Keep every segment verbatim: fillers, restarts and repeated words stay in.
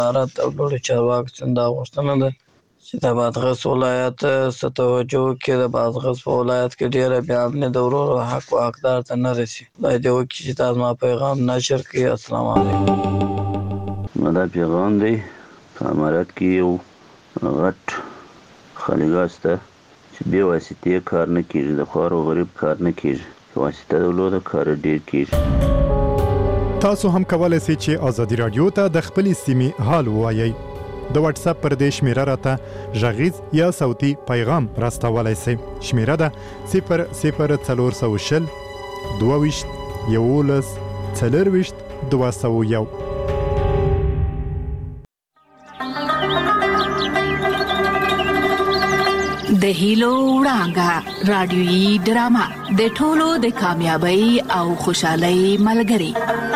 وزارت او لوړو چارواکو څخه دا غوښتنه ده چې د بادغیس ولایت څخه توجه وکړي. د بادغیس په ولایت کې ډېره بې امني د ورورو حق او حقدار ته نه رسي. خدای دې وکړي چې دا زما پیغام نشر کړي. السلام علیکم. دا پیغام دی په امارات کې یو غټ خالیګاه شته چې بې واسطې کار نه کېږي، د خوار او غریب کار نه کېږي، واسطه درلوده کار ډېر کېږي. تاسو هم کولای شئ چې ازادي رادیو ته د خپلې سیمې حال ووایئ. د واتس اپ پر دې شمیره راته غږیز یا صوتي پیغام راستولی شئ. شمیره ده صفر صفر څلور سوه شل دوه ویشت یولس څلرویشت دوه سوه یو. د هیلو وړانګه رادیويي ډرامه د ټولو د کامیابی او خوشحالۍ ملګری.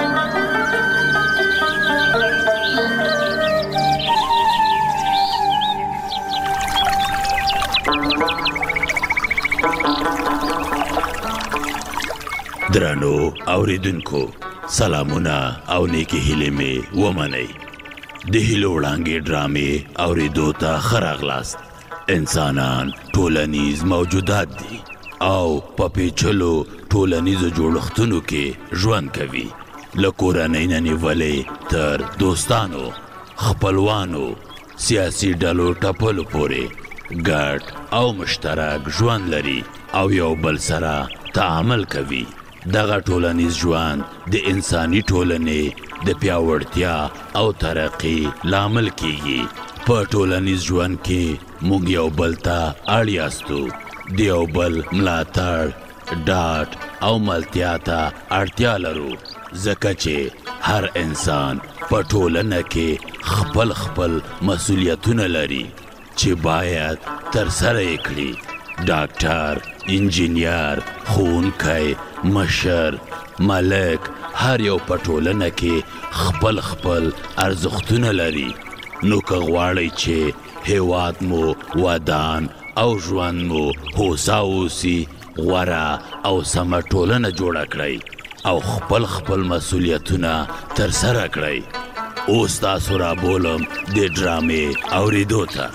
درانو اوریدونکو سلامونه او نیکی هیلې مې ومنئ. د هیلو وړانګې ډرامې اوریدو ته ښه راغلاست. انسانان ټولنیز موجودات دي او په پیچلو ټولنیزو جوړښتونو کې ژوند کوي. له کورنۍ نه نیولې تر دوستانو، خپلوانو، سیاسي ډلو ټپلو پورې ګډ او مشترک ژوند لري او یو بل سره تعامل کوي. دغه ټولنیز ژوند د انساني ټولنې د پیاوړتیا او ترقی لامل کیږي. په ټولنیز ژوند کې موږ یو بل ته اړ یاستو. د یو بل ملاتړ، ډاډ او ملتیا ته اړتیا لرو، ځکه چې هر انسان په ټولنه کې خپل خپل مسؤلیتونه لري چې باید ترسره یې کړي. ډاکټر، انجینیر، ښوونکی، مشر، ملک، هر یو په ټولنه کې خپل خپل ارزښتونه لري. نو که غواړئ چې هیواد مو ودان او ژوند مو هوسا اوسي، غوره او سمه ټولنه جوړه کړئ او خپل خپل مسؤلیتونه ترسره کړئ. اوس تاسو رابولم د ډرامې اوریدو ته.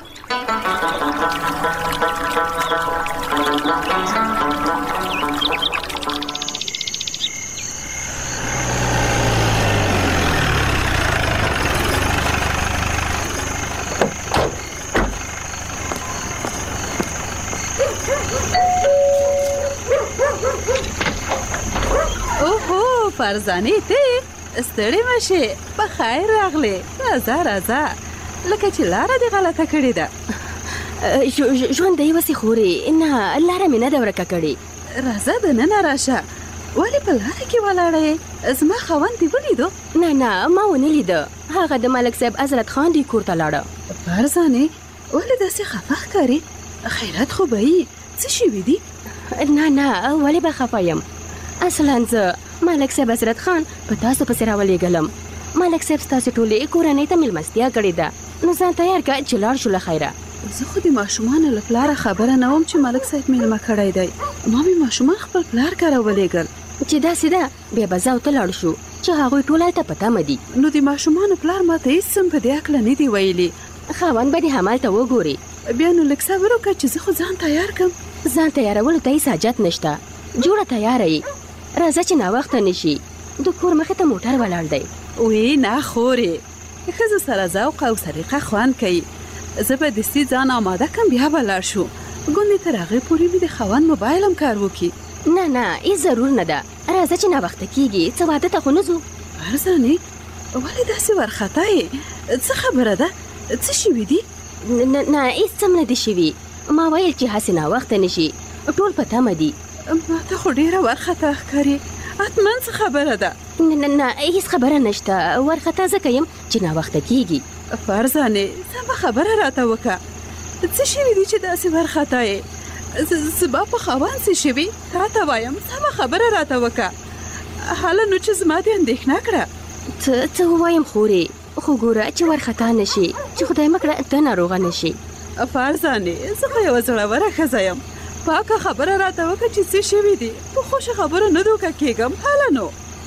فرزانې ته ستړې مشه، په خیر راغلې. راځه راځه، لکه چې لاره دې غلطه کړې ده. ژوند دی وسې خورې، نه لاره مې نه ده ورکه کړې. راځه دننه راشه. ولې په لاره کې ولاړه یې؟ زما خاوند دې ولیدو؟ نه نه ما ونه لیده. هغه د ملک صاحب حضرت خان دې کور ته لاړه. فرزانې ولې داسې خفه ښکارې؟ خیرات خو به یې څه شوي دي؟ نه نه ولې به خفه یم؟ اصلا زه ملک صاحب حضرت خان په تاسو پسې راولېږلم. ملک صاحب ستاسې ټولې کورنۍ ته مېلمستیا کړې ده، نو ځان تیار کړه چې لاړ شو له خیره. زه خو د ماشومانو له پلاره خبره نه وم چې ملک صاحب مېلمه کړی دی. ما مې ماشومان خپل پلار کره ولېږل. چې داسې ده بیا به زه او ته لاړ شو چې هغوی ټول هلته په تمه دي. نو د ماشومانو پلار ما ته هېڅ څه په دې هکله نه دي ویلي. خاوند به دې همالته وګوري. بیا نو لږ صبر وکړه چې زه خو ځان تیار کړم. ځان تیارولو ته هېڅ حاجت نشته، جوړه تیاره یې. راځه چې ناوخته نشي، د کور مخې ته موټر ولاړ دی. وی نه خورې، ښځو سره ذوق او سلیقه خوند کوي. زه به دستي ځان آماده کړم، بیا به لاړ شو. ګوندې تر هغې پورې مې د خاوند موبایل هم کار وکړي. نه نه هېڅ ضرور نه ده. راځه چې ناوخته کېږي، څه واده ته خو نه ځو. فرزانې ولې داسې وارخطا یې؟ څه خبره ده؟ څه شوي دي؟ نه نه هېڅ څه نه دي شوي. ما ویل چې هسې ناوخته نشي، ټول په تمه دي. ما ته خو ډېره وارخطا ښکاري. حتما څه خبره ده؟ نه نه هېڅ خبره نشته. وارخطا ځکه یم چې ناوخته کېږي. فرزانې سمه خبره راته وکړه. څه شوي دي چې داسې وارخطا یې؟ زما په خاوند څه شوي؟ تا ته وایم سمه خبره راته وکړه. هله نو چې زما دې اندېښنه کړه. څه څه ووایم خورې، خو ګوره چې وارخطا نه شي، چې خدای مه کړه ته ناروغه نه شي. فرزانې زه خو یوه زړوره ښځه یم، پاکه خبره راته وکړه چې څه شوي دي. په خوښه خبره نه دوکه کېږم. هله نو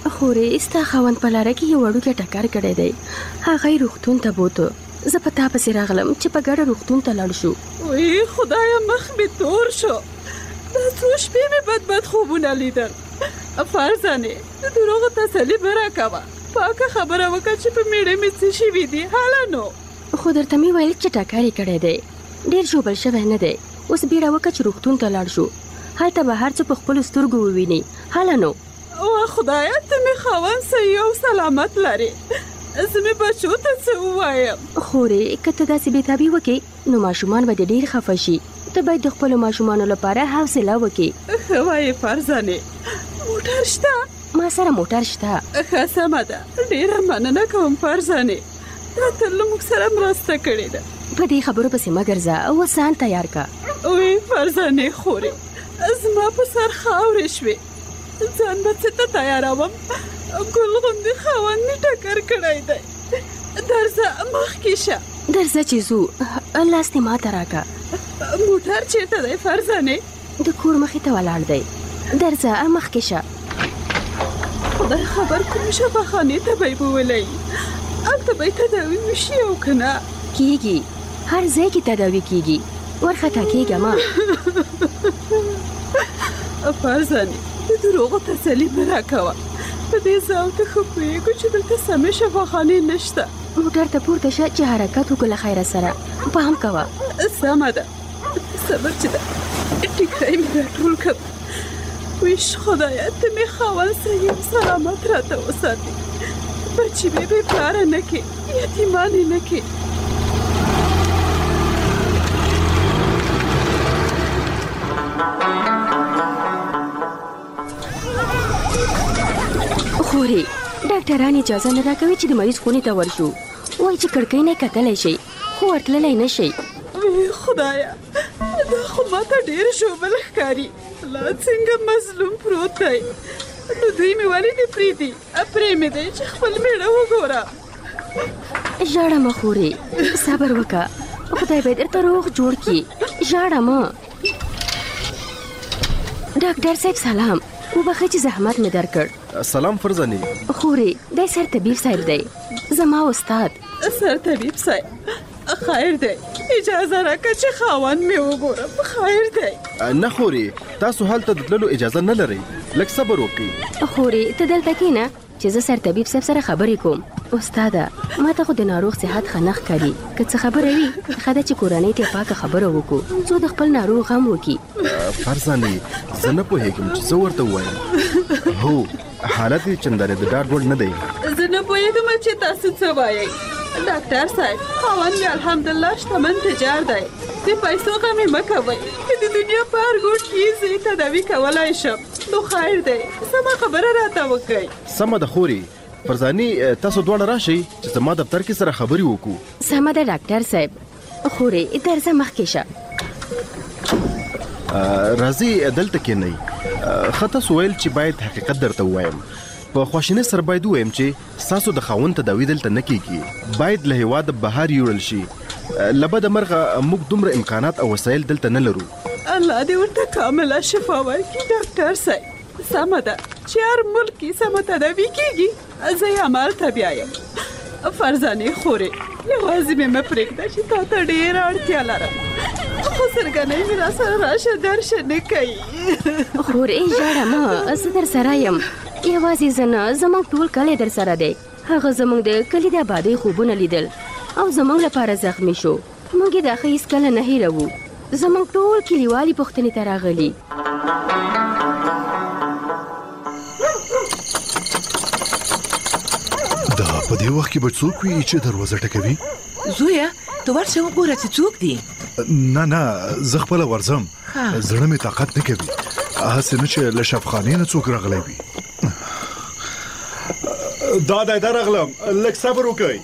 خورې ستا خاوند په لاره کې یو وړوکی ټکر کړی دی. هغه یې روغتون ته بوته. زه په تا پسې راغلم چې په ګډه روغتون ته لاړ شو. وی خدایا مخ مې تور شو. دا څو شپې مې بد بد خوبونه لیدل. فرزانې د دروغو تسلي به راکوه. پاکه خبره وکړه چې په میړه مې څه شوي دي. هله نو خو درته مې ویل چې ټکر یې کړی دی. ډېر ژوبل شوی نه دی. اوس بیړه وکړه چې روغتون ته لاړ شو. هلته به هر څه په خپلو سترګو وویني. هله نو وا خدایا ته مې خاوند صحیح او سلامت لرې. زه مې بچو ته څه ووایم؟ خورې که ته داسې بېتابي وکړې نو ماشومان به دې ډېر خفه شي. ته باید د خپلو ماشومانو لپاره حوصله وکړې. ښه وایې فرزانې. موټر شته؟ ما سره موټر شته. ښه سمه ده. ډېره مننه کوم فرزانې. تا تل موږ سره مرسته کړې ده. په دې خبرو پسې مه ګرځه. اوس ځان تیار که. وی فرزانې خورې زما په سر خاورې شوې. ځان به څه ته تیاروم؟ ګل غوندې خاوند مې ټکر کړی دی. درځه مخکې شه. درځه چې ځو. لاس دې ما ته راکړه. موټر چېرته دی فرزانې؟ د کور مخې ته ولاړ دی. درځه مخکې شه. خدای خبر کوم شفاخانې ته به یې بولی. هلته به یې تداوي وشي او که نه کېږي. هر ځای کې تداوي کېږي. ورخطا کېږه ما. فرزانې د دروغو تسلي مه راکوه. په دې ځای ته ښه پوهېږو چې دلته سمې شفاخانې نشته. موټر ته پورته شه چې حرکت وکړو له خیره سره. پام کوه. سمه ده. صبر چې ده ټیکری مې راټول کړم. ویش خدایه ته مې خاوند صحیح سلامت راته وساتې. بچې مې بې پلاره نه کړې. یتیمانې نه کړې. خورې ډاکټران اجازه نه راکوي چې د مریض خونې ته ورشو. وایي چې کړکۍ نه کتلی شئ خو ورتللی نه شئ. خدایا دا خو ماته ډېر ژوبل ښکاري. لا څنګه مظلوم پروت دی. نو دوی مې ولې دې پرېږدي؟ پرې مې دی چې خپل میړه وګوره. ژاړه مه خورې. صبر وکړه. خدای به درته روغ جوړ کړي. ژاړه مه. ډاکټر صاحب سلام. وبخئ چې زحمت مې درکړ. سلام فرزانې. خورې دی سر طبیب صاحب دی. زما استاد. سر طبیب صاحب خیر دی. اجازه راکړه چې خاوند مې وګورم. خیر دی. نه خورې تاسو هلته د تللو اجازه نه لرئ. لږ صبر وکړئ. خورې ته دلته کښېنه چې زه سر طبیب صاحب سره خبرې کوم. استاده ما ته خو د ناروغ صحت ښه نه ښکاري. که څه خبره وي ښه ده چې کورنۍ ته پاکه خبره وکړو څو د خپل ناروغ غم وکړي. فرزانې زه نه پوهېږم چې څه ورته ووایم. هو حالت یې چندانې د ډاډ وړ نه دی. زه نه پوهېږم چې تاسو څه وایئ. ډاکټر صاحب خاوند مې الحمدلله شتمن تجار دی. د پیسو غم یې مه کوئ. که د دنیا په هر ګوټ کې زه یې تداوي کولی شم نو خیر دی. سمه خبره راته وکړئ. سمه ده خورې. فرزانې تاسو دواړه راشئ چې زما دفتر کې سره خبرې وکړو. سمه ده ډاکټر صاحب. خورې درځه مخکې شه. راځئ دلته کښېنئ. ښه تاسو ویل چې باید حقیقت درته ووایم. په خواشینۍ سره باید ووایم چې ستاسو د خاوند تداوي دلته نه کېږي. باید له هېواده بهر یوړل شي. له بده مرغه موږ دومره امکانات او وسایل دلته نه لرو. الله دې ورته کامله شفا ورکړي ډاکټر صاحب. سمه ده چې هر ملک کې سمه تداوي کېږي. زه یې همالته بیایم. فرزانې خورې یوازې مې مه پرېږده چې تا ته ډېره اړتیا لرم. خو سرګنۍ مې را سره راشه درشه نه کوي. خورې ژاړه مه. زه در سره یم. یوازې زه نه زموږ ټول کلی در سره دی. هغه زموږ د کلي د آبادۍ خوبونه لیدل او زموږ لپاره زخمی شو. موږ یې دا ښه هېڅکله نه هېروو. زموږ ټول کلیوالي پوښتنې ته راغلي. دا په دې وخت کې به څوک وي چې دروازه ټکوي؟ زویه ته ورشه وګوره چې څوک دی. نه نه زه خپله ورځم. زړه مې طاقت نه کوي. هسې نه چې له شفخانې نه څوک راغلی وي. دا دی دا راغلم. لږ صبر وکئ.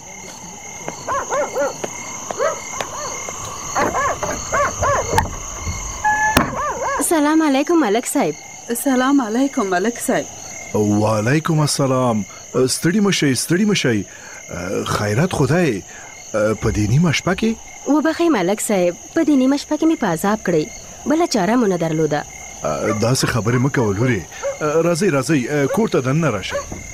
سلام علیکم ملک صاحب. سلام علیکم ملک صاحب. وعلیکم السلام. ستړي مشئ ستړي مشئ. خیرات خدای په دې نیمه شپه کې؟ وبخئ ملک صاحب په دې نیمه شپه کې مې په عذاب کړی. بله چاره مو نه درلوده. داسې خبرې مه کوه لورې. راځئ راځئ کور ته دننه راشئ.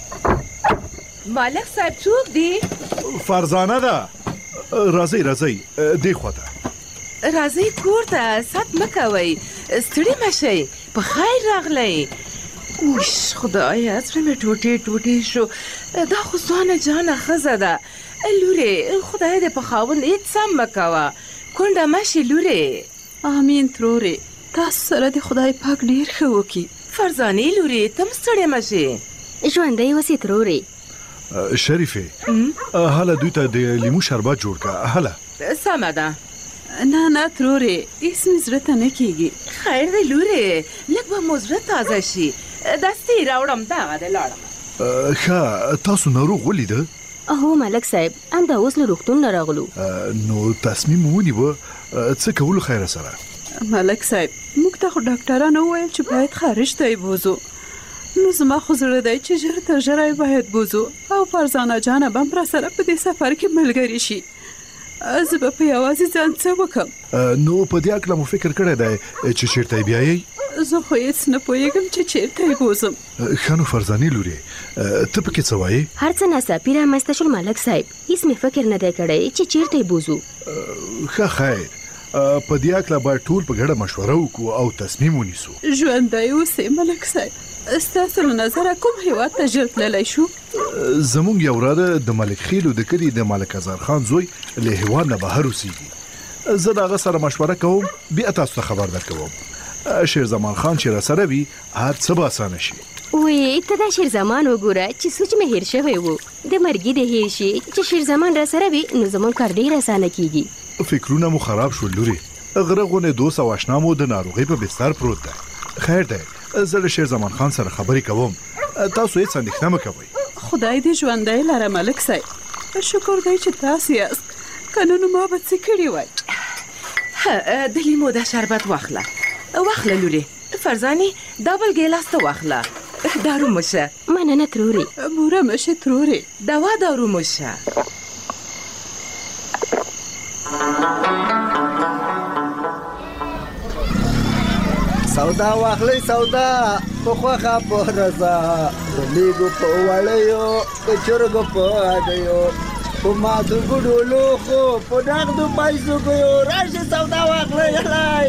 مالک صاحب څوک دی؟ فرزانه ده. راځئ راځئ دې خواته. راځئ کور ته، ست مه کوئ، ستړي مه شئ، په خیر راغلی. اوش خدایه زړه مې ټوټې ټوټې شو. دا خو ځوانه جانه ښځه ده. لورې خدای دې په خاوند هېڅ سم مه کوه، کونډه مه شي لورې. امین ترورې، تاسو سره د خدای پاک ډېر ښه وکړي. فرزانې لورې ته هم ستړې مه شي. ژوندی اوسې ترورې. شریفې هله دوی ته د لیمو شربت جوړ کړه. هله سمه ده. نه نه ترورې، هېڅ مې زړه ته نه کېږي. خیر دی لورې، لږ به مو زړه تازه شي. دستې راوړم، دغه دی لاړم. ښه تاسو ناروغ ولیده؟ هو ملک صاحب، همدا اوس له روغتون نه راغلو. نو تصمیم ونیوه څه کولو خیره سره؟ ملک صاحب موږ ته خو ډاکټرانو وویل چې باید خارج ته یې بوځو. نو زما خو زړه دی چې ژر تر ژره یې باید بوځو او فرزانه جانه به هم راسره په دې سفر کې ملګري شي. زه به په یوازې ځان څه وکړم؟ نو په دې هکله مو فکر کړی دی چې چېرته یې بیایئ؟ زه خو هېڅ نه پوهېږم چې چېرته یې بوځم. ښه نو فرزانې لورې ته پکې څه وایې؟ هر څه ناڅاپي رامنځته شول ملک صاحب، هېڅ مې فکر نه دی کړی چې چېرته یې بوځو. ښه خیر، په دې هکله باید ټول په ګډه مشوره وکړو او تصمیم ونیسو. ژوندی اوسې ملک صاحب، ستاسو له نظره کوم هېواد ته ژر تللی شو؟ زموږ یو وراده د ملک خیلو د کلي د ملک ازار خان زوی له هېواد نه بهر اوسېږي. زه د هغه سره مشوره کوم، بیا تاسو ته خبر درکوم. شیر زمان خان چې راسره وي هر څه به اسانه شي. وی ته دا شیر زمان وګوره چې سوچ مې هیر شوی و. د مرګي د هیر شي چې شیر زمان راسره وي نو زموږ کار ډېر اسانه کیږي. فکرونه مو خراب شول لورې. غره غونه دوست او آشنا مو د ناروغۍ په بستر پروت دی. خیر دی، زه د شیر زمان خان سره خبرې کوم، تاسو هېڅ اندېښنه مه کوئ. خدای دې ژوندی لره ملک صاحب. شکر دی چې تاسو یاست، که نه نو ما به څه کړي وای. د لیمو دا شربت واخله واخله لورې. فرزانې دا بل ګیلاس ته واخله. دارو مشه. مننه ترورې. بوره مشه ترورې. دوا دارو مشه. سودا واخلئ سودا په خوښه په رضا، د لیګو په وړیو د چرګو په هګیو، په ماتو ګوډو لوښو په نغدو پیسو ګیو، راشئ سودا واخلئ. هلئ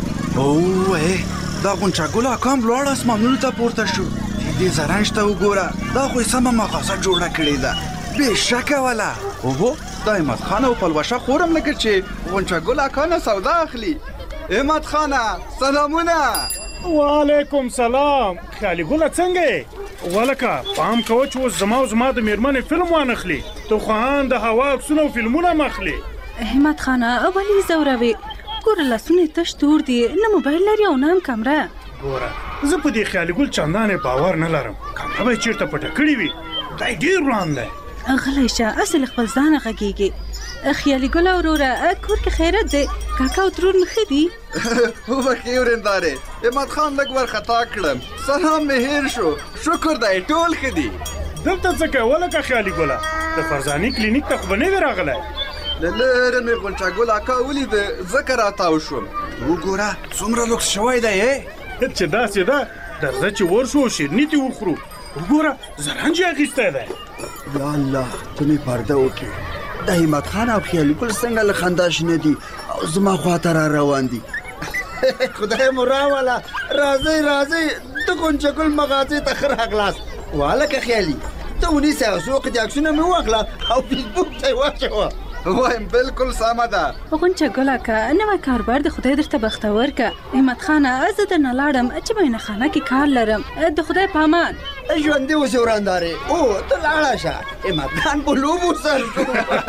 اوه دا غونچه ګل اکا لوړ اسمانونو ته پورته شو. دې زرنج ته وګوره، دا خو یې سمه مغازه جوړه کړې ده بې شکه وله. اوهو دا احمد خان او پلوشه خورم لکه چې غونچه ګل اکا نه سودا اخلي. احمد خانه سلامونه. وعلیکم سلام. خیالي ګله څنګه یې؟ ولکه پام کوه چې اوس زما او زما د میرمنې فلم وانخلي. تو خواهان د هوا عکسونه او فلمونه مخلي. احمد خانه ولې ځوروې؟ ګوره لاسونه تش تور دي، نه موبایل لري او نه هم کمره. ګوره زه په دې خیالي ګل چندانې باور نه لرم. کمره به یې چېرته پټه کړې وي، دی ډېر وړاند دی. غلی شه، اصل خپل ځانه غږېږي. خیالي ګله وروره کور کې خیرت دی؟ کاکا او ترور مې ښه دي؟ وبښې ورېندارې، احمد خان لږ ورخطا کړم، سلام مې هېر شو. شکر دی ټول ښه دي. دلته څه کوې ولکه خیالي ګله؟ د فرزانې کلینیک ته خو به نه وې راغلی؟ له لرې مې غونچه ګل اکا ولیده، ځکه راتاو شوم. وګوره څومره لوکس شوی دی. چې داسې ده درځه چې ورشو او شیرني دې وخورو. وګوره زرنج یې اخیستی دی. یا الله ته مې پرده وکړې. د همت خان او خیالي ګل څنګه له خندا شنه دي او زما خواته را روان دي. خدای مو راوله. راځئ راځئ د غونچه ګل مغازې ته ښه راغلاست. وهلکه خیالي ته ونیسئ او څو وخت عکسونه مې واخله او فیسبوک ته یې واچوه. وایم بالکل سمه ده. غونچه ګله که نوی کاربار د خدای درته بختور که. احمد خانه زه درنه لاړم چې مینهخانه کې کار لرم. د خدای په امان. ژوندې اوسې ورندارې. او ته لاړه شه، احمد خان په لوبو سر شو.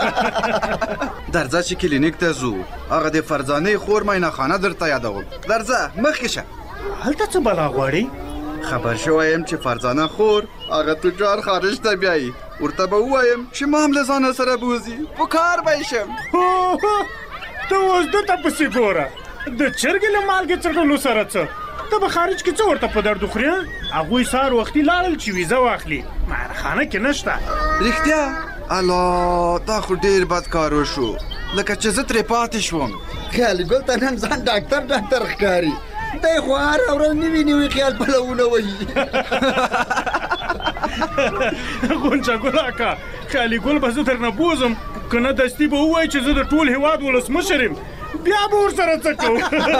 درځه چې کلینیک ته ځو، هغه د فرزانې خور مینهخانه درته یادوم. درځه مخکې شه. هلته څه بلا غواړې؟ خبر شوی یم چې فرزانه خور هغه تجار خارج ته بیایي. ورته به ووایم چې ما هم له ځانه سره بوځي، په کار به یې شم. ته اوس ده ته پسې ګوره، د چرګې له مالګې څټلو سره څه؟ ته به خارج کې څه ورته په درد وخورې؟ هغوی سهار وختي لاړل چې ویزه واخلي، مهرخانه کې نشته. رښتیا؟ الله دا خو ډېر بد کار وشو، لکه چې زه ترې پاتې شوم. خیالي ګل ته نن ځان ډاکټر ډاکټر ښکاري. دی خو هره ورځ نوي نوي خیال پلونه وایي. غونچه ګل اکا خیالي ګل به زه درنه بوزم که نه دستي به ووایي چې زه د ټول هېواد ولسمشر یم بیا به ورسره څه کوو.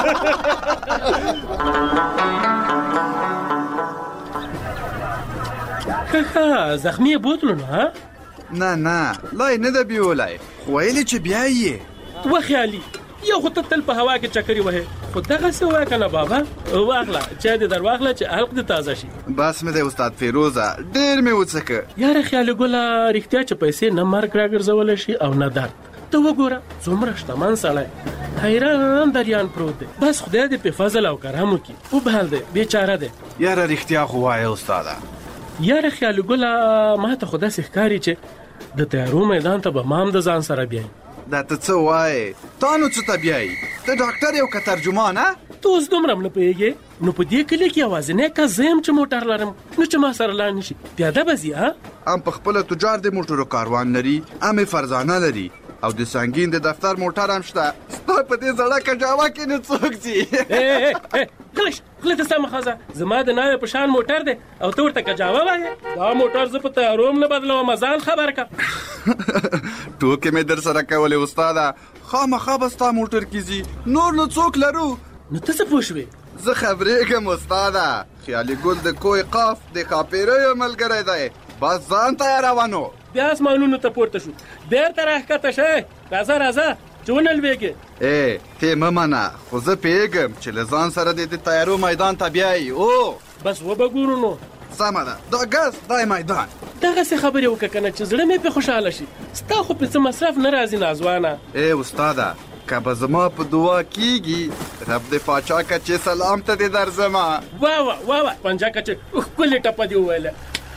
ښه زخمي یې بوتلو نو ها؟ نه نه لا یې نه ده بیولی خو ویلې چې بیا یې وخیالي یو خو ته تل په هوا کې چکرې وهې خو دغسې ووایه که نه بابا واخله چای دې در واخله چې حلق دې تازه شي. بس مې دی استاد فیروزه ډېر مې وڅکه. یاره خیالي ګله رښتیا چې پیسې نه مرګ راګرځولی شي او نه درد. ته وګوره څومره شتمن سړی حیران دریان پروت دی بس خدای دې په فضل او کرم وکړي وبهل دی بیچاره دی. یاره رښتیا خو وایه استاده. یاره خیالي ګله ما ته خو داسې ښکاري چې د تیارو میدان ته به مام د ځان سره بیایي. دا ته څه وایې تا نو څه ته بیایي ته ډاکټر یو که ترجمان ه؟ ته اوس دومره هم نه پوهېږې نو په دې کلي کې یوازینی کس زه یم چې موټر لرم نو چې ما سره لاړ نه شي پیاده به ځي ها؟ ام په خپله تجار د موټرو کاروان لري ام یې فرزانه لري او د سنګین د دفتر موټر هم شته ستا په دې زړه کجاوه کې نو څوک ځي. غلی شه غلی ته سمه ښځه زما د ناوې په شان موټر دی او ته ورته کجاوه وایې دا موټر زه په تیارو هم نه بدلوم ځان خبر که. ټوکې مې در سره کولې استاده خامخا به ستا موټر کې ځي نور نو څوک لرو. نو ته څه پوه شوې؟ زه خبرېږم استاده خیالي ګل د کوی قاف د ښاپېریو ملګری دی بس ځان تیاروه نو. بیا اسمانونو ته پورته شو بیرته راښکته شئ راځه راځه چې ونه لوېږې. ای ته مه منه خو زه پوهېږم چې له ځان سره دې د تیارو میدان ته بیایي او بس وبه ګورو نو. سمه ده دا ګز دا میدان دغسې خبرې وکړه که نه چې زړه مې پرې خوشحاله شي ستا خو پې څه مصرف نه راځي نازوانه. ای استاده که به زما په دعا کېږي رب د پاچا کچې سلام ته دې درځمه. وا وا وا وا پنجه کچې ښکلې ټپه دې وویله.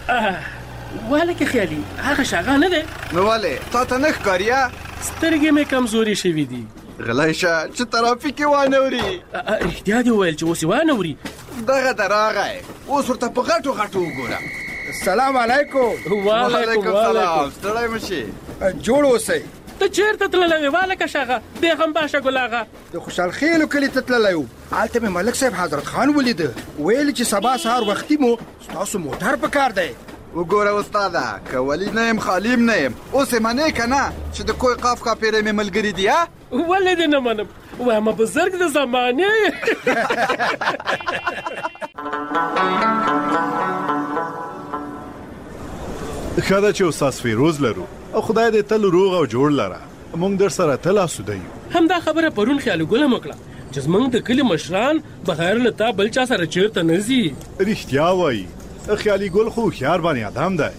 والکه خیالي هغه شاغه نه دی نو ولې تا ته نه ښکاريه؟ سترګې مې کمزوري شوي دي. غلی شه چې ترافیک یې وانه وري. رښتیا دې وویل چې اوس یې وانه وري. دغه د راغی اوس ورته په غټو غټو وګوره. السلام علیکم. وعلیکم السلام ستړی مه شي جوړ اوسئ. ته چېرته تللی وې والکه شاغه بیغم باشه ګل آغا؟ د خوشحال خیلو کلي ته تللی وو هلته مې ملک صاحب حضرت خان ولیده ویل چې سبا سهار وختي مو ستاسو موټر په کار دی. وګوره استاده که ولی نه یم خالیم نه یم اوس یې منې که نه چې د کوی قاف کاپیرې مې ملګري دي ها؟ ولې دې نه منم وایم بزرګ د زمانې. ښه ده چې استاد فیروز لرو او خدای دې تل روغ او جوړ لره موږ در سره تل آسوده یو. همدا خبره پرون خیالي ګل هم وکړه چې زموږ د کلي مشران بغیر له تا بل چا سره چېرته نه ځي. رښتیا وایي خیالي ګل خو هوښیار بانی آدم دی.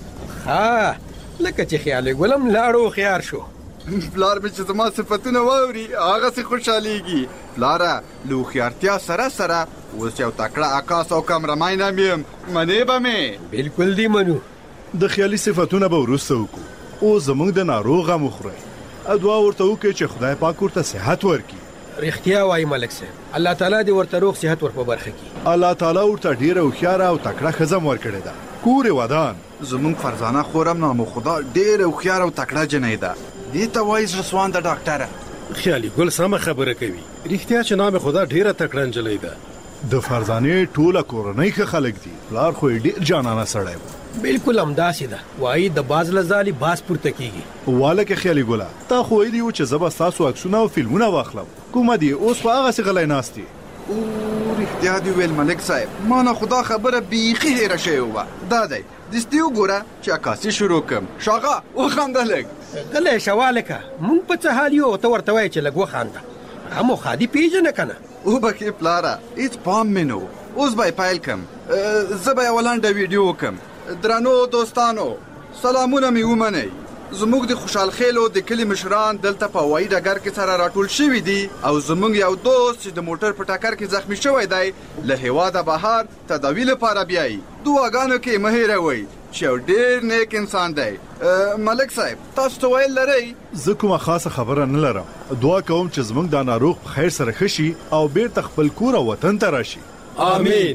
ها لکه چې خیالي ګل هم لاړ هوښیار شو. پلار مې چې زما صفتونه واوري هغسې خوشحالیږي. پلاره له هوښیارتیا سره سره اوس یو تکړه عکاس او کمرمین هم یم منې به مې؟ بلکل دی منو. د خیالي صفتونه به وروسته وکړو اوس زموږ د ناروغ غم وخورئ دعا ورته وکړئ چې خدای پاک ورته صحت ورکړي. رښتیا وایي ملک صاحب الله تعالی دې ورته روغ صحت ور په برخه کړي. الله تعالی ورته ډېره هوښیاره او تکړه ښځه م ورکړې ده کور یې ودان. زموږ فرزانه خورم نامو خدا ډېره هوښیاره او تکړه جنۍ ده دې ته وایي زړه سوانده ډاکټره. خیالي ګل سمه خبره کوي رښتیا چې نام خدا ډېره تکړه نجلۍ ده. د فرزانې ټوله کورنۍ ښه خلک دي پلار خو یې ډېر جانانه سړی و. بالکل همداسې ده وایي د باز له ځالې باز پورته کېږي. والکه خیالي ګله تا خو ویلي وو چې زه به ستاسو عکسونه او فلمونه واخلم کومه دي اوس خو هغسې غلی ناست یې. او رښتیا دې ویل ملک صاحب ما نه خدا خبره بیخي هېره شوې وه. دا دی دستي وګوره چې عکاسي شروع کړم. شاغه وخانده لږ. غلی شه والکه مونږ په څه حال یو او ته ورته وایې چې لږ وخانده هم خادي پېژنه که نه. وبکې پلاره هېڅ پام مې نه و اوس به یې پیل کړم. زه به یوه لنډه ویډیو وکړم. درنو دوستانو سلامونه مې ومنئ. زموږ د خوشحال خیلو د کلي مشران دلته په هوایي ډګر کې سره راټول شوي دي او زموږ یو دوست چې د موټر په ټکر کې زخمی شوی دی له هېواده بهر تداوي لپاره بیایي. دعاګانو کې مه هېروئ چې یو ډېر نیک انسان دی. ملک صاحب تاسو ته ویل لرئ؟ زه کومه خاصه خبره نه لرم دعا کوم چې زموږ دا ناروغ په خیر سره ښه شي او بیرته خپل کور او وطن ته راشي. آمین.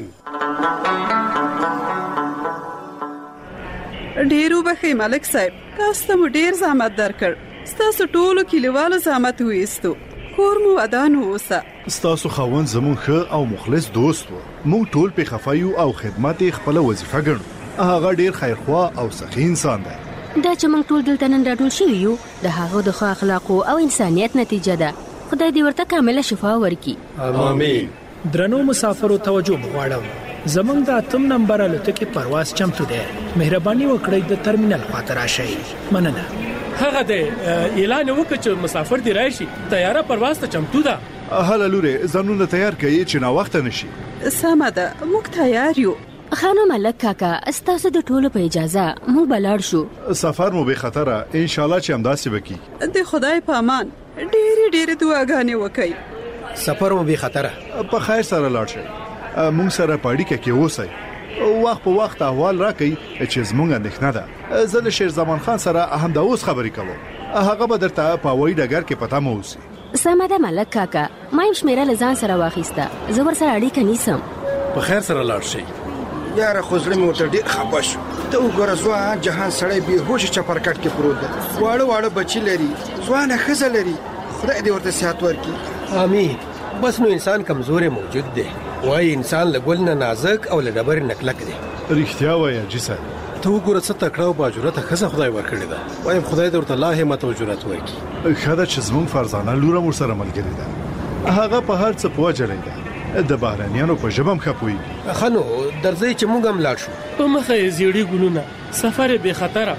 ډېر وبښئ ملک صاحب تاسو ته مو ډېر زحمت درکړ ستاسو ټولو کلیوالو زحمت وایستو کور مو ودان اوسه. ستاسو خاوند زمون ښه او مخلص دوست و. موږ ټول په خفایو او خدمت خپل وظیفه ګڼو. هغه ډیر خیرخوا او سخی انسان دی. دا چې موږ ټول دلته نن راټول شوي یو د هغه د ښه اخلاقو او انسانیت نتیجه ده. خدای دې ورته کامله شفا ورکړي. آمین. درنو مسافرو توجه غواړم. زمونږ د اتم نمبر الوتکې پرواز چمتو دی. مهرباني وکړئ د ترمینل خواته راشئ. مننه. هغه د اعلان وکړ چې مسافر دی راشي. طیاره پرواز ته چمتو ده. هله لوري ځانونه تیار کړئ چې نا وخت نشي. سمه ده موږ تیار یو. خانم ملک کاکا استاسو د ټولو په اجازه موږ بلاړ شو. سفر مو به خطره ان شاء الله چې همداسې وکړي. د خدای په امان ډېرې ډېرې دعاګانې وکړئ. سفر مو به خطره. په خیر سره لاړ شئ. مونږ سره په اړیکه کې اوسئ. وخت په وخت احوال راکړئ چې زموږ اندېښنه ده. زه له شیر زمان خان سره همدا اوس خبرې کوم. هغه به درته په هوایي ډګر کې پته مو اوسي. سمه ده ملک کاکا. ما یې شمیره له ځان سره واخیسته. زه ورسره اړیکه نیسم. په خیر سره لاړ شئ. یاره خو زړه مې ورته ډېر خفه شو. ته وګوره ځوان جهان سړی بېهوشه چپرکټ کې پروت دی. واړه واړه بچي لري. ځوانه ښځه لري. خدای دې ورته صحت ورکړي. آمین. بس نو انسان کمزورې موجود دی. وای انسان له ګل نه نازک او له ډبرې نه کلک دی. رښتیا وایه حاجي صاحب. ته وګوره څه تکړه او باجرته ښځه خدای ورکړې ده. وایم خدای دې ورته لا همت او جرأت ورکړي. ښه ده چې زموږ فرزانه لور هم ورسره ملګرې ده. هغه په هر څه پوه جړی ده. د بهرنیانو په ژبه هم ښه پوهېږي. ښه نو درځئ چې موږ هم لاړ شو. په مخه یې زیړي ګلونه. سفر یې بې خطره.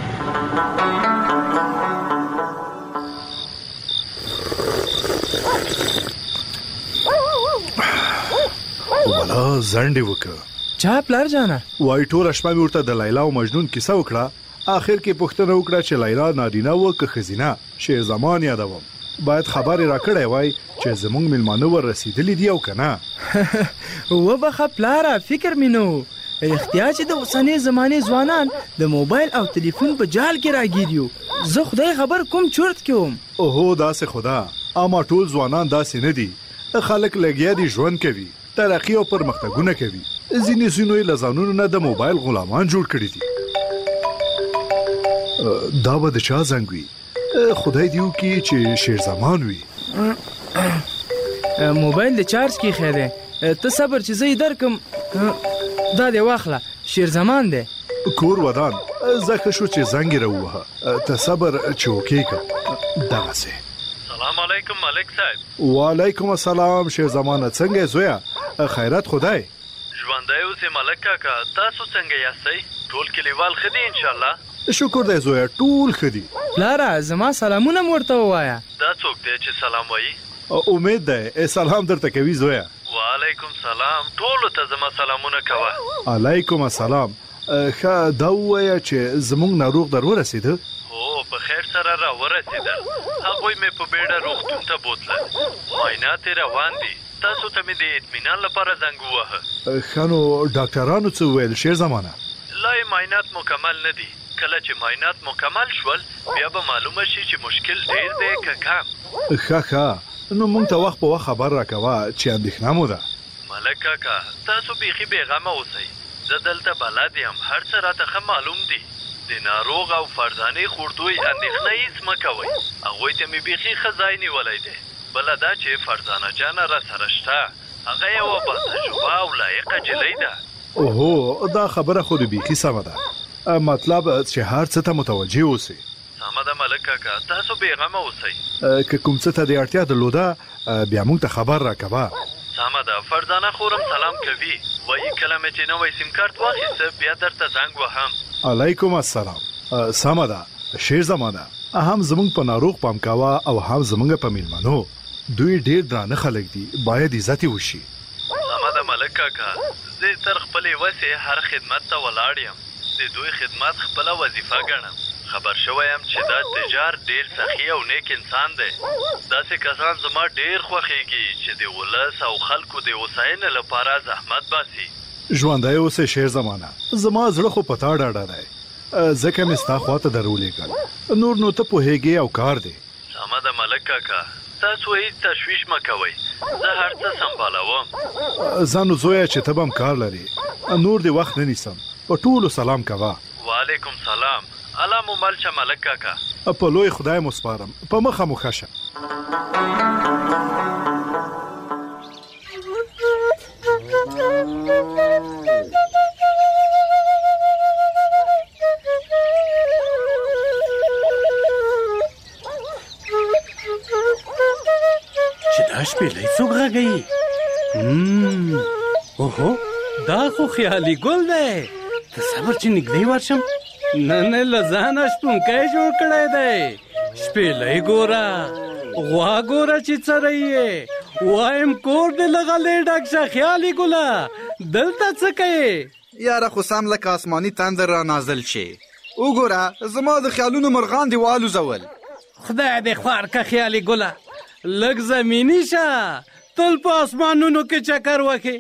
ولا زنډې وکړه. چا پلار جانا؟ وای ټوله شپه مې ورته د لیلا او مجنون کیسه وکړه. آخر کې پوښتنه وکړه چې لیلا نارینه و که ښځینه. شیر زمان یادوم. باید خبر را کړی وای چې زمونږ ملمانه ور رسیدلی دی او کنه. و بخه پلاره فکر مینو. احتیاج د اوسنۍ زمانه ځوانان د موبایل او ټلیفون په جال کې راګیریو. زه خدای خبر کوم چورت کوم. اوهو داسې خدا. اما ټول ځوانان داسې نه دي. خلک لګیا دي ژوند کوي. ترقی او پرمختګونه کوي. ځینې ځینې له ځانونو نه د موبایل غلامان جوړ کړي دي. دا به د چا زنګ وي؟ خدای دې وکړي چې شیر زمان وي. موبایل د چارج کې خیره. ته صبر چې زه درکم. دا دې واخله شیر زمان دی. کور ودان زکه شو چې زنګ راووه. ته صبر چې وکړې. دغه سه. سلام علیکم ملک صاحب. وعلیکم السلام شیر زمانه. څنګه زویا؟ خیرات خدای. ژوندی اوسې ملک کاکا. تاسو څنګه یاستئ؟ ټول کلیوال ښه دي ان شاء الله؟ شکر دی زویا ټول ښه دي. پلاره زما سلامونه ورته ووایه. دا څوک دی چې سلام وایي؟ امید دی سلام درته کوي زویا. وعلیکم سلام. ټولو ته زما سلامونه کوه. علیکم السلام. ښه دا ووایه چې زموږ ناروغ در ورسېده؟ هو په خیر سره را ورسېدل. هغوی مې په بیړه روغتون ته بوتلل. معاینات یې روان دي. تاسو ته مې د اطمینان لپاره زنګ ووهه. ښه نو ډاکټرانو څه وویل شیر زمانه؟ لا یې معاینات مکمل نه دي. کله چې معاینات مکمل شول بیا به معلومه شي چې مشکل ډیر دی که کم. ښه ښه نو مونږ ته وخت په وخت خبر راکوه چې اندېښنه مو ده. ملک کاکا تاسو بیخي بېغمه اوسئ. زه دلته بلد یم. هر څه راته ښه معلوم دي. د ناروغ او فرزانې خوردوی اندېښنه هېڅ مه کوئ. هغوی ته مې بیخي ښه ځای نیولی دی. بله دا چې فرزانه جانه را سره شته. هغه یوه باتجربه او لایقه جلۍ ده. اوهو دا خبره خو د بیخي سمه ده. مطلب چې هر څه ته متوجه اوسئ. سمه ده ملک کاکا. تاسو بېغمه اوسئ. که کوم څه ته د اړتیا درلوده بیا موږ ته خبر راکوه. سمه ده. فرزانه خورم سلام کوي. وایي کله مې چې نوی سیم کارت واخیسته بیا درته زنګ وهم. علیکم السلام. سمه ده شیر زمانه. هم زمونږ په ناروغ پام کوه او هم زمونږ په میلمنو. دوی ډېر درانه خلک دي. باید عزت وشي. سمه ده ملک کاکا. زه تر خپلې وسې هر خدمت ته ولاړ یم. د دوی خدمت خپله وظیفه ګڼم. خبر شوی یم چې دا تجار ډیر سخي او نیک انسان دی. داسې کسان زما ډیر خوښیږي چې د ولس او خلکو د هوساینې لپاره زحمت باسي. ژوندی اوسې شیر زمانه. زما زړه خو په تا ډاډه دی. ځکه مې ستا خواته درولېږل. نور نو ته پوهېږې او کار دی. سمه ده ملک کاکا. تاسو هیڅ تشویش مه کوئ. زه هر څه سمبالوم. ځانو زویه چې ته به هم کار لرې. نور دې وخت نه نیسم. په ټولو سلام کوه. وعلیکم سلام. الله مو مل شه ملک کاکا. په لوی خدای مو سپارم. په مخه مو ښه شه. دا شپېلۍ څوک غږوي؟ اوهو دا خو خیالي ګل دی. ته صبر چې نږدې ورشم. نه نه له ځانه شپونکی جوړ کړی دی. شپېلۍ ګوره، غوا ګوره چې څرۍ یې. وایم کور دې له غلې ډک شه خیالي ګله. دلته څه کوې؟ یاره خو سم لکه آسماني تندر را نازل شي. وګوره زما د خیالونو مرغان دې والوزول. خدای دې خوار که خیالي ګله. لږ زمیني شه، تل په اسمانونو کې چکر وکې.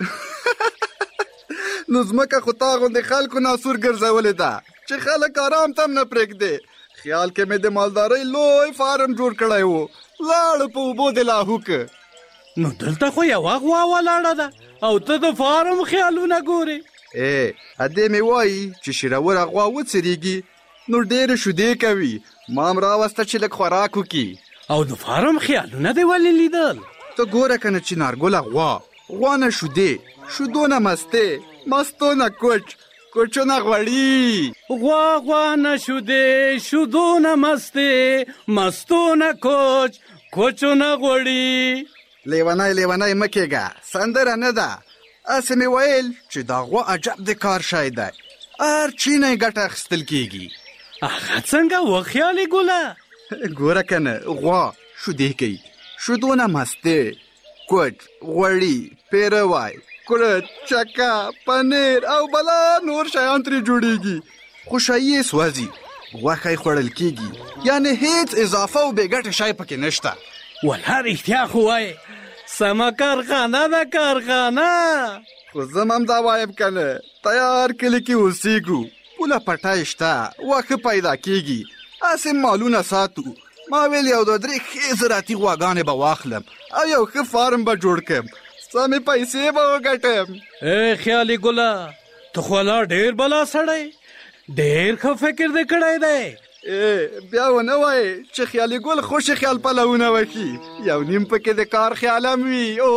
نو ځمکه خو تا غوندې خلکو ناسور ګرځولې ده چې خلک آرام تم نه پرېږدې. خیال کې مې د مالدارۍ لوی فارم جوړ کړی و، لاړو په اوبو د لاهو که. نو دلته خو یوه غوا ولاړه ده او ته د فارم خیالونه ګورې. ای ادې مې وایي چې شیروره غوا وڅریږي نو ډېرې شیدې کوي. ما هم راوسته چې لږ خوراک وکړي. او د فارم خیالونه دې ولې لیدل؟ ته ګوره که نه چنارګله غوا، غوا نه شیدې، شیدو نه مستې، مستو نه کوچ، کوچو نه غوړي. غوا غوا نه شیدې، شیدو نه مستې، مستو نه کوچ، کوچو نه غوړي. لیونی لیونی مه کېږه، سندره نه ده. هسې مې ویل چې دا غوا عجب د کار شی دی. هر چی نه یې ګټه اخیستل کېږي. هغه څنګه و خیالي ګله؟ ګوره که نه غوا شیدې کوي، شیدو نه مستې، کوچ، غوړي، پیروی، کورت، چکه، پنیر او بلا نور شیان ترې جوړیږي. خوشایي یې سوځي، غوښه یې خوړل کېږي. یعنې هیڅ اضافه او بې ګټې شی پکې نشته. والله رښتیا خو وایې سمه کارخانه ده کارخانه. خو زه هم دا وایم که نه، تیار کلي کې اوسېږو، پوله پټی شته، واښه پیدا کېږي، هسې مالونه ساتو. ما ویل یو دوه درې ښې زراعتي غواګانې به واخلم او یو ښه فارم به جوړ کړم، سمې پیسې به وګټم. ای خیالي ګله، ته خو لا ډېر بلا سړی، ډېر ښه فکر دې کړی دی. ای بیا ونه وایې چې خیالي ګل خوشې خیال پلونه وکړي، یو نیم پکې د کار خیال هم وي. او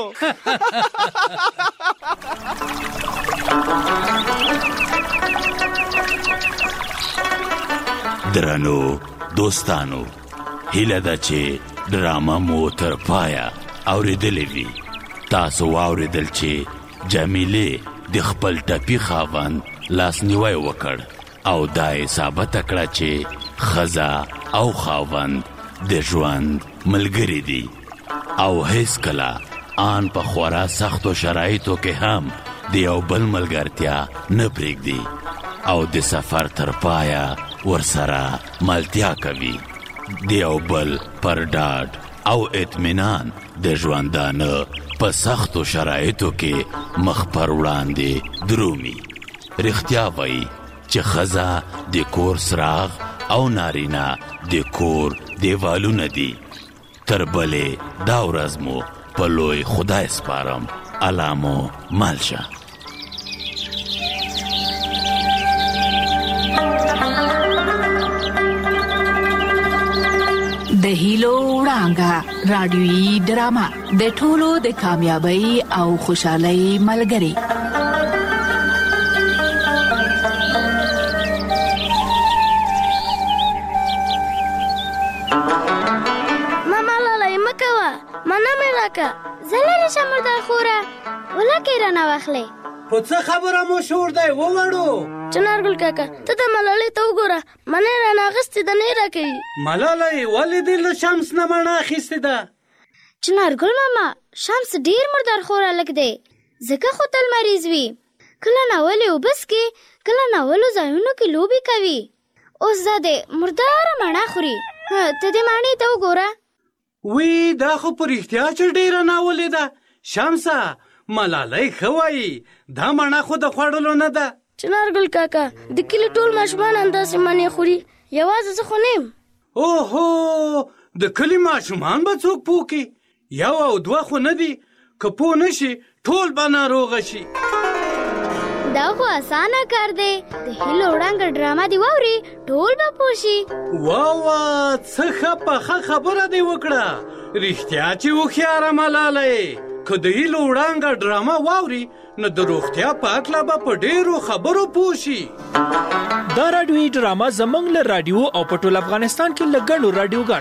درنو دوستانو، هیله ده چې ډرامه مو تر پایه اورېدلې وي. تاسو واورېدل چې جمیلې د خپل ټپي خاوند لاسنیوی وکړ او دا یې ثابته کړه چې ښځه او خاوند د ژوند ملګري دي او هیڅکله آن په خورا سختو شرایطو کې هم د یو بل ملګرتیا نه پرېږدي او د سفر تر پایه ورسره ملتیا کوي. د یو بل پر ډاډ او اطمینان د ژوندانه په سختو شرایطو کې مخ پر وړاندې درومي. رښتیا وایي چې ښځه د کور څراغ او نارینه د کور دیوالونه دي. تر بلې دا ورځ مو په لوی خدای سپارم. الله مو مل شه. د هیلو وړانګه رادیویي ډرامه د ټولو د کامیابی او خوشحالۍ ملګری. ماما لاله مکوه مانا مې راکه زلری شمرده خوره ولکه رانه واخلې. په څه خبره مو شور دی ووړو؟ چنارګل کاکا ته د ملالۍ ته وګوره، منې رانه اخیستې ده نه راکوي. ملالۍ ولې دې له شمس نه مڼه اخیستې ده؟ چنارګل ماما شمس ډېر مردار خور هلک دی، ځکه خو تل مریض وي. کله ناولې اوبه څکي، کله ناولو ځایونو کې لوبې کوي. اوس دا دی مرداره مڼه خوري. ته دې مڼې ته وګوره. وی دا خو په رښتیا چې ډېره ناولې ده. شمسه ملالۍ ښه وایي دا مڼه خو د خوړلو نه ده. چنارګل کاکا د کلي ټول ماشومان همداسې مڼې خوري، یوازې زه خو نه یم. اوهو د کلي ماشومان به څوک پوه کړي؟ یو او دوه خو نه دي، که پوه نه شي ټول به ناروغه شي. دا خو اسانه کار دی، د هیلو وړانګه ډرامه دې واوري ټول به پوه شي. واه څه ښه پخه خبره دې وکړه. رښتیا چې هوښیاره ملالۍ، که د هیلو وړانګه ډرامه واوري نو د روغتیا په هکله به په ډېرو خبرو پوه شي. دا راډیویي ډرامه زموږ له راډیو او په ټول افغانستان کې له ګڼو راډیوګانو